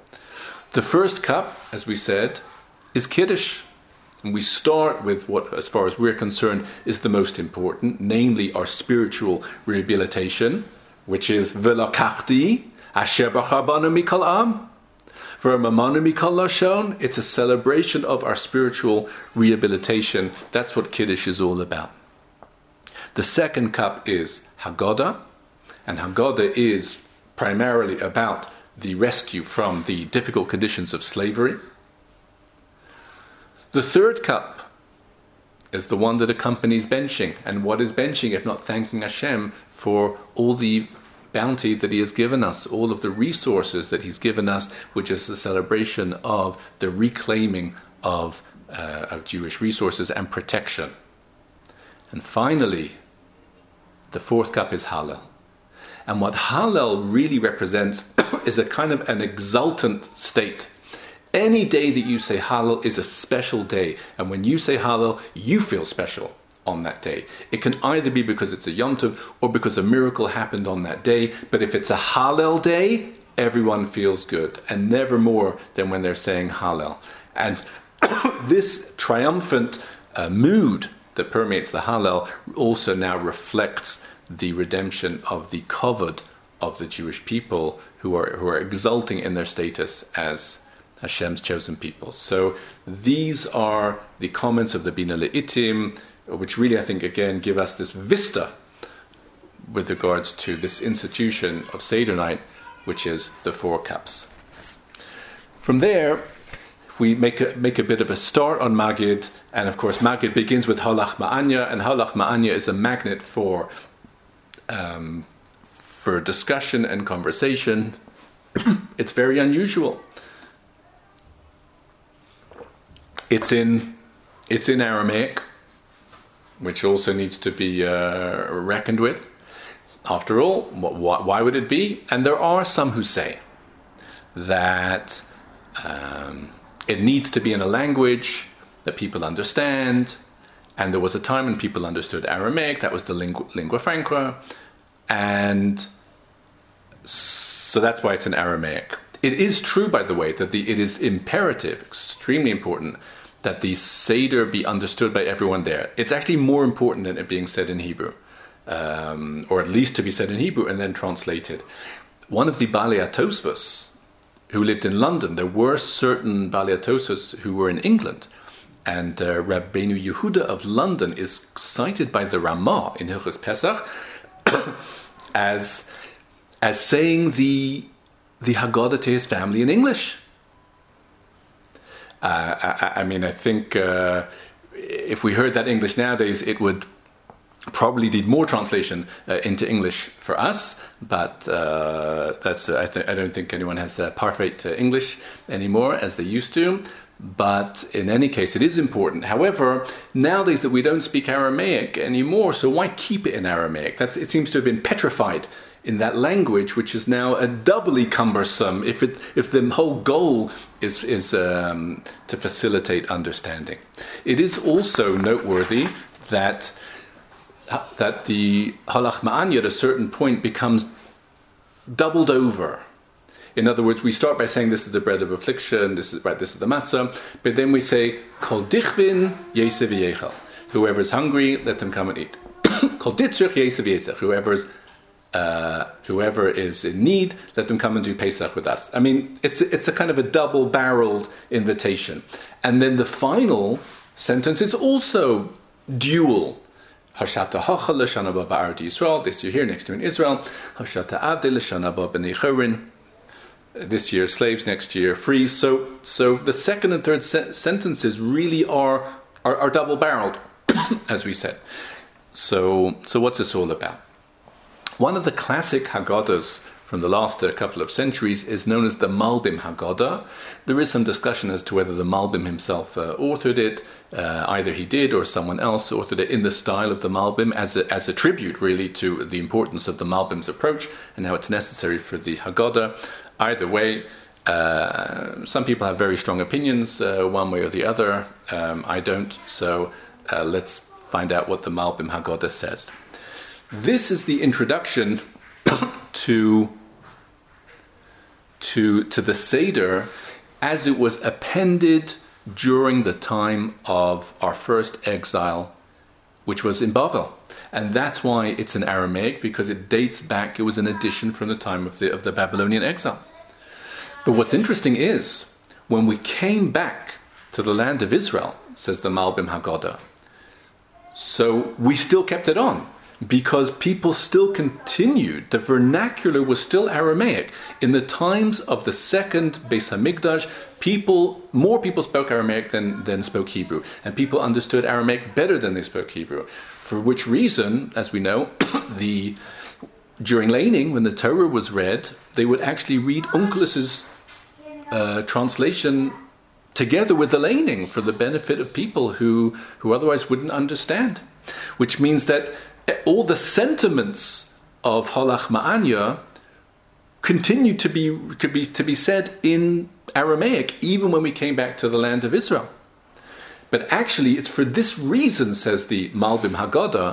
The first cup, as we said, is Kiddush. And we start with what, as far as we're concerned, is the most important, namely our spiritual rehabilitation, which is V'lakachti asher b'char banu mikol am v'ramamanu mikol lashon. It's a celebration of our spiritual rehabilitation. That's what Kiddush is all about. The second cup is Haggadah, And Haggadah is primarily about the rescue from the difficult conditions of slavery. The third cup is the one that accompanies benching. And what is benching if not thanking Hashem for all the bounty that He has given us, all of the resources that He's given us, which is the celebration of the reclaiming of, uh, of Jewish resources and protection. And finally, the fourth cup is Hallel. And what Hallel really represents is a kind of an exultant state. Any day that you say Hallel is a special day. And when you say Hallel, you feel special on that day. It can either be because it's a Yom Tov or because a miracle happened on that day. But if it's a Hallel day, everyone feels good. And never more than when they're saying Hallel. And this triumphant uh, mood that permeates the Hallel also now reflects the redemption of the kavod of the Jewish people who are who are exulting in their status as Hashem's chosen people. So these are the comments of the Bina Le'itim, which really, I think, again, give us this vista with regards to this institution of Seder night, which is the four cups. From there, we make a, make a bit of a start on Magid, and of course Magid begins with Halach Ma'anya, and Halach Ma'anya is a magnet for um, for discussion and conversation. It's very unusual. It's in it's in Aramaic, which also needs to be uh, reckoned with. After all, wh- why would it be? And there are some who say that um, it needs to be in a language that people understand, and there was a time when people understood Aramaic. That was the lingua, lingua franca, and so that's why it's in Aramaic. It is true, by the way, that the, it is imperative, extremely important, that the Seder be understood by everyone there. It's actually more important than it being said in Hebrew, um, or at least to be said in Hebrew and then translated. One of the Balei HaTosfos who lived in London, there were certain Balei HaTosfos who were in England, and uh, Rabbeinu Yehuda of London is cited by the Ramah in Hilchos Pesach as as saying the the Haggadah to his family in English. Uh, I, I mean, I think uh, if we heard that English nowadays, it would probably need more translation uh, into English for us. But uh, that's uh, I, th- I don't think anyone has uh, perfect uh, English anymore as they used to. But in any case, it is important. However, nowadays that we don't speak Aramaic anymore, so why keep it in Aramaic? That's it seems to have been petrified in that language, which is now a doubly cumbersome if it if the whole goal is is um, to facilitate understanding. It is also noteworthy that that the Halach Ma'anya at a certain point becomes doubled over. In other words, we start by saying this is the bread of affliction, this is right, this is the matzah, but then we say Kol dichvin yeseh v'yechal. Whoever is hungry, let them come and eat. Kol ditzrich yeseh v'yesech. Whoever is Uh, whoever is in need, let them come and do Pesach with us. I mean, it's it's a kind of a double-barreled invitation. And then the final sentence is also dual. Hashata hacha l'shana ba ba'ardi Yisrael. This year here, next year in Israel. Hashata avdei l'shana ba b'nei chorin. This year slaves, next year free. So so the second and third se- sentences really are are, are double-barreled, as we said. So so what's this all about? One of the classic Haggadahs from the last uh, couple of centuries is known as the Malbim Haggadah. There is some discussion as to whether the Malbim himself uh, authored it. Uh, either he did or someone else authored it in the style of the Malbim as a, as a tribute, really, to the importance of the Malbim's approach and how it's necessary for the Haggadah. Either way, uh, some people have very strong opinions, uh, one way or the other. Um, I don't. So uh, let's find out what the Malbim Haggadah says. This is the introduction to, to, to the Seder as it was appended during the time of our first exile, which was in Bavel. And that's why it's in Aramaic, because it dates back, it was an addition from the time of the, of the Babylonian exile. But what's interesting is, when we came back to the land of Israel, says the Malbim Haggadah, so we still kept it on. because people still continued, the vernacular was still Aramaic. In the times of the second Beis HaMikdash, people, more people spoke Aramaic than, than spoke Hebrew, and people understood Aramaic better than they spoke Hebrew. For which reason, as we know, the during laning, when the Torah was read, they would actually read Onkelus's uh, translation together with the laning for the benefit of people who, who otherwise wouldn't understand. Which means that all the sentiments of Holach Ma'anya continued to be, to be to be said in Aramaic, even when we came back to the land of Israel. But actually, it's for this reason, says the Malbim Haggadah,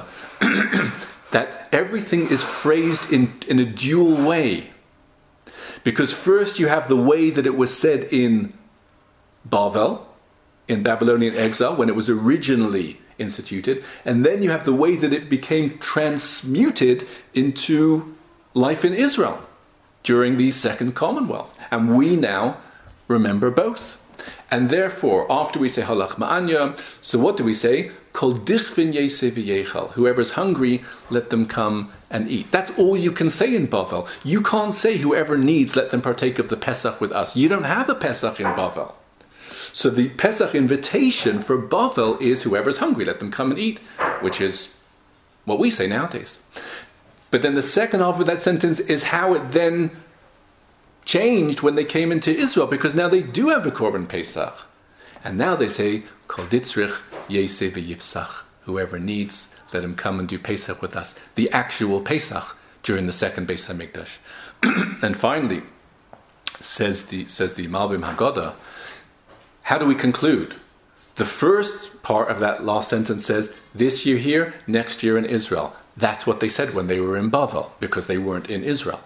that everything is phrased in, in a dual way. Because first you have the way that it was said in Bavel, in Babylonian exile, when it was originally instituted, and then you have the way that it became transmuted into life in Israel during the Second Commonwealth. And we now remember both. And therefore, after we say Holach Ma'anya, so what do we say? Kol dichvin yeseh v'yechal. Whoever's hungry, let them come and eat. That's all you can say in Bavel. You can't say whoever needs, let them partake of the Pesach with us. You don't have a Pesach in Bavel. So the Pesach invitation for Bavel is whoever's hungry, let them come and eat, which is what we say nowadays. But then the second half of that sentence is how it then changed when they came into Israel, because now they do have a Korban Pesach. And now they say, Kol ditzrich yeseh v'yifsach. Whoever needs, let him come and do Pesach with us. The actual Pesach during the second Beis HaMikdash. And finally, says the, says the Malbim Haggadah, how do we conclude? The first part of that last sentence says, this year here, next year in Israel. That's what they said when they were in Bavel, because they weren't in Israel.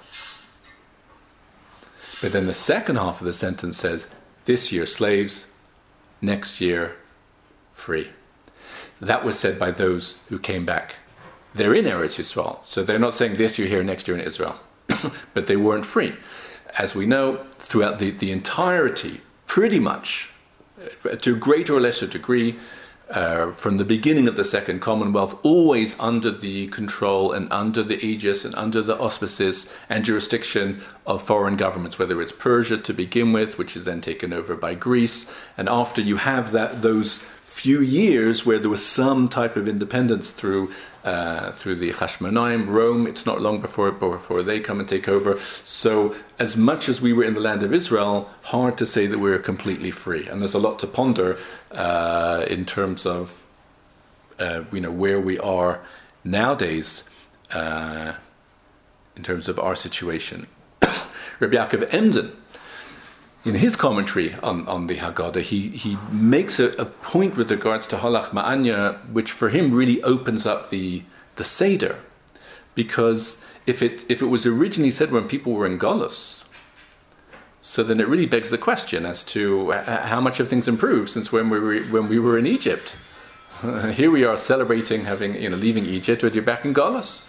But then the second half of the sentence says, this year slaves, next year free. That was said by those who came back. They're in Eretz Yisrael, so they're not saying this year here, next year in Israel. But they weren't free. As we know, throughout the, the entirety, pretty much, to a greater or lesser degree, uh, from the beginning of the Second Commonwealth, always under the control and under the aegis and under the auspices and jurisdiction of foreign governments, whether it's Persia to begin with, which is then taken over by Greece, and after you have that those few years where there was some type of independence through uh, through the Hashmonaim, Rome, it's not long before before they come and take over. So as much as we were in the land of Israel, hard to say that we were completely free. And there's a lot to ponder uh, in terms of uh, you know where we are nowadays uh, in terms of our situation. Rabbi Yaakov Emden, in his commentary on, on the Haggadah, he, he makes a, a point with regards to Holach Ma'anya, which for him really opens up the the Seder. Because if it if it was originally said when people were in Golus, so then it really begs the question as to how much have things improved since when we were, when we were in Egypt. Uh, here we are celebrating having, you know, leaving Egypt, but you're back in Golus.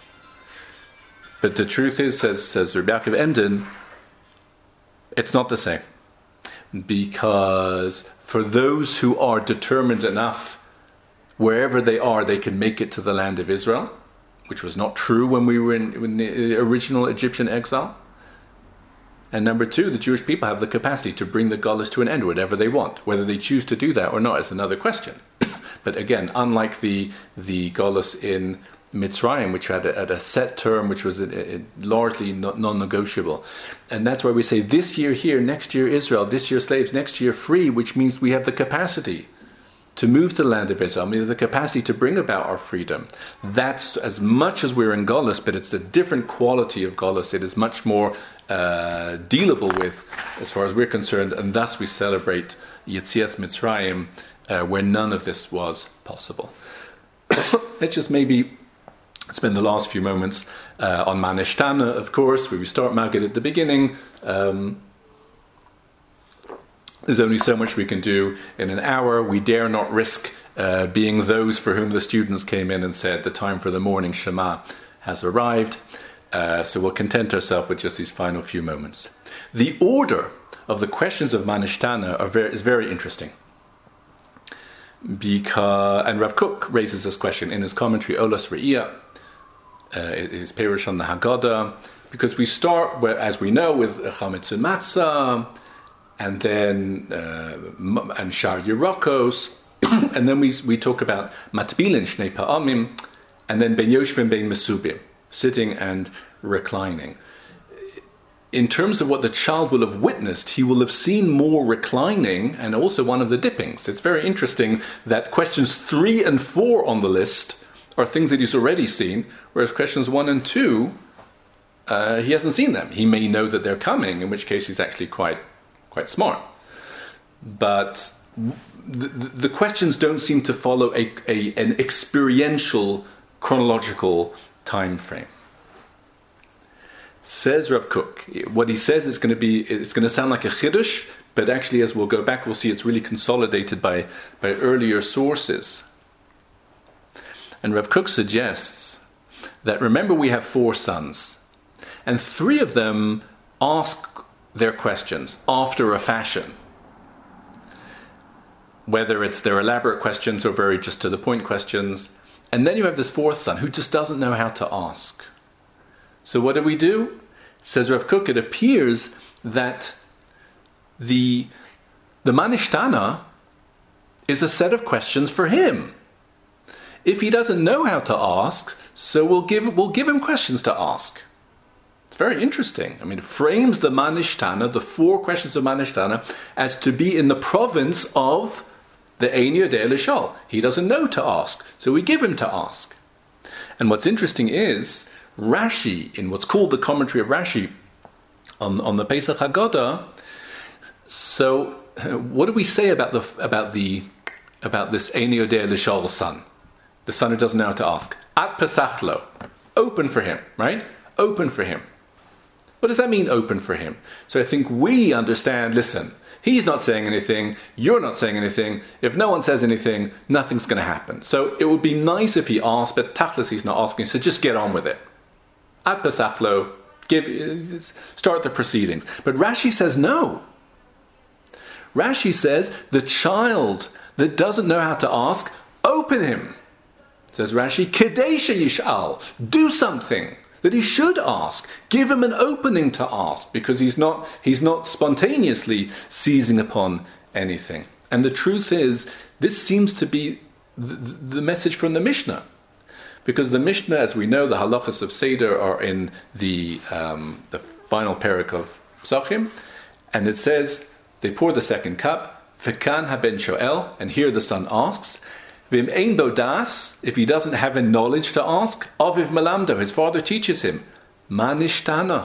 But the truth is, says, says Rabbi Yaakov Emden, it's not the same. Because for those who are determined enough, wherever they are, they can make it to the land of Israel, which was not true when we were in, in the original Egyptian exile. And number two, the Jewish people have the capacity to bring the Golus to an end, whatever they want. Whether they choose to do that or not is another question. But again, unlike the the Golus in Mitzrayim, which had a, had a set term, which was a, a largely non-negotiable. And that's why we say this year here, next year Israel, this year slaves, next year free, which means we have the capacity to move to the land of Israel. We have the capacity to bring about our freedom. That's as much as we're in Golus, but it's a different quality of Golus. It is much more uh, dealable with, as far as we're concerned, and thus we celebrate Yetzias Mitzrayim, uh, where none of this was possible. Let's just maybe spend the last few moments uh, on Manishtana, of course, where we start Maggid at the beginning. Um, there's only so much we can do in an hour. We dare not risk uh, being those for whom the students came in and said the time for the morning Shema has arrived. Uh, so we'll content ourselves with just these final few moments. The order of the questions of Manishtana are very, is very interesting. Because, and Rav Kook raises this question in his commentary, Olas Re'iyah. uh, his Perush on the Haggadah, because we start, where, as we know, with Chametz and Matzah, and then uh, and Shar Yerokos, and then we we talk about Matbilin Shnei Pa'amim, and then Ben Yoshvim Ben Mesubim, sitting and reclining. In terms of what the child will have witnessed, he will have seen more reclining and also one of the dippings. It's very interesting that questions three and four on the list are things that he's already seen, whereas questions one and two, uh, he hasn't seen them. He may know that they're coming, in which case he's actually quite quite smart. But the, the questions don't seem to follow a, a an experiential chronological time frame. Says Rav Kook, what he says is going to be, it's going to sound like a chiddush, but actually, as we'll go back, we'll see it's really consolidated by, by earlier sources. And Rav Kook suggests that, remember, we have four sons, and three of them ask their questions after a fashion. Whether it's their elaborate questions or very just to the point questions. And then you have this fourth son who just doesn't know how to ask. So what do we do? Says Rav Kook, it appears that the, the Manishtana is a set of questions for him. If he doesn't know how to ask, so we'll give, we'll give him questions to ask. It's very interesting. I mean, it frames the Manishtana, the four questions of Manishtana, as to be in the province of the Ein Yodeh L'Shal. He doesn't know to ask, so we give him to ask. And what's interesting is, Rashi, in what's called the commentary of Rashi on, on the Pesach Haggadah, so uh, what do we say about the about the about this Ein Yodeh L'Shal son, the son who doesn't know how to ask? At Pesach lo, open for him, right? Open for him. What does that mean, open for him? So I think we understand, listen, he's not saying anything, you're not saying anything. If no one says anything, nothing's going to happen. So it would be nice if he asked, but tachlis he's not asking, so just get on with it. At Pesach lo, give, start the proceedings. But Rashi says no. Rashi says the child that doesn't know how to ask, open him. Says Rashi, Kedei sheyish'al, do something that he should ask. Give him an opening to ask, because he's not he's not spontaneously seizing upon anything. And the truth is, this seems to be the, the message from the Mishnah. Because the Mishnah, as we know, the halachas of Seder are in the um, the final parak of Psachim, and it says, they pour the second cup, V'kan haben shoel, and here the son asks, V'im ein bo das, if he doesn't have a knowledge to ask, Aviv melamdo, his father teaches him, Ma nishtana.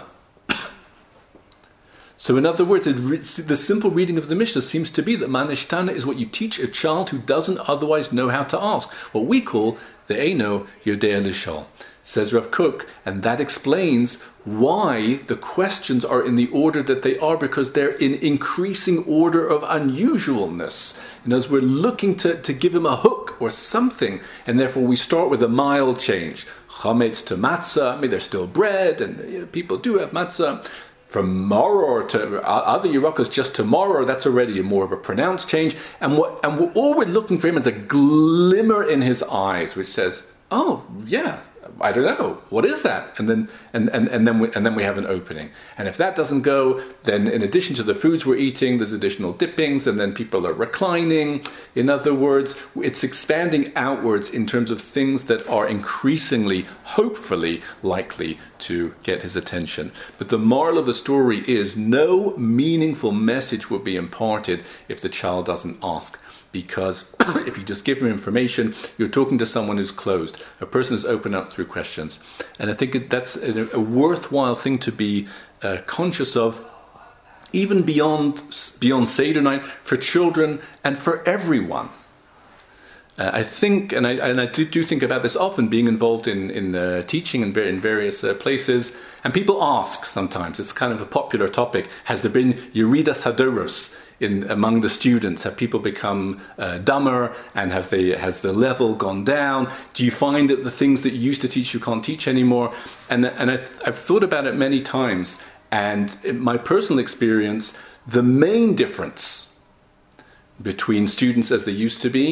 So in other words, it, the simple reading of the Mishnah seems to be that Ma nishtana is what you teach a child who doesn't otherwise know how to ask, what we call the Eino Yodeh L'Shal. Says Rav Kook, and that explains why the questions are in the order that they are, because they're in increasing order of unusualness. And as we're looking to, to give him a hook or something, and therefore we start with a mild change. Chametz to matzah, I mean, there's still bread, and you know, people do have matzah. From maror to other Yerokas, just to maror, that's already a more of a pronounced change. And what, and what, all we're looking for him is a glimmer in his eyes, which says, oh, yeah, I don't know, what is that? And then and, and, and then we and then we have an opening. And if that doesn't go, then in addition to the foods we're eating, there's additional dippings, and then people are reclining. In other words, it's expanding outwards in terms of things that are increasingly, hopefully, likely to get his attention. But the moral of the story is no meaningful message will be imparted if the child doesn't ask. Because if you just give him information, you're talking to someone who's closed. A person who's open up through questions. And I think that's a, a worthwhile thing to be uh, conscious of, even beyond beyond Seder night, for children and for everyone. Uh, I think, and I and I do, do think about this often, being involved in in uh, teaching in, in various uh, places, and people ask sometimes. It's kind of a popular topic. Has there been Yeridas Hadoros in among the students? Have people become uh, dumber, and have they has the level gone down? Do you find that the things that you used to teach you can't teach anymore? And and I've, I've thought about it many times. And in my personal experience, the main difference between students as they used to be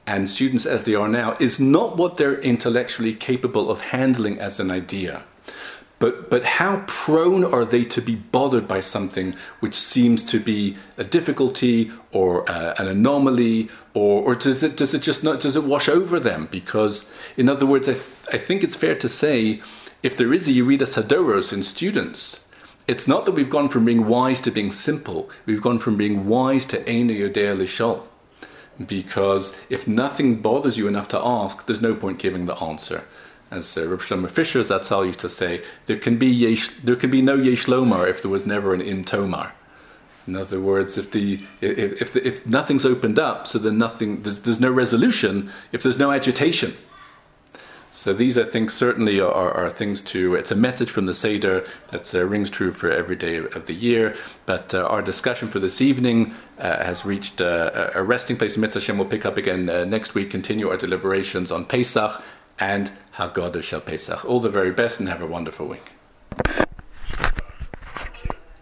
and students as they are now is not what they're intellectually capable of handling as an idea. But, but how prone are they to be bothered by something which seems to be a difficulty or uh, an anomaly, or, or does it does it just not does it wash over them? Because, in other words, I, th- I think it's fair to say, if there is a Yeridas Hadoros in students, it's not that we've gone from being wise to being simple. We've gone from being wise to Eina Yodea Lishol. Because if nothing bothers you enough to ask, there's no point giving the answer. As uh, Reb Shlomo Fisher Zatzal used to say, there can be yesh, there can be no Yesh Lomar if there was never an In Tomar. In other words, if the if if, the, if nothing's opened up, so then nothing there's, there's no resolution if there's no agitation. So these, I think, certainly are, are things to. It's a message from the Seder that uh, rings true for every day of the year. But uh, our discussion for this evening uh, has reached uh, a resting place. Mitzvah Hashem will pick up again uh, next week. Continue our deliberations on Pesach and Haggadah Shel Pesach. All the very best, and have a wonderful week.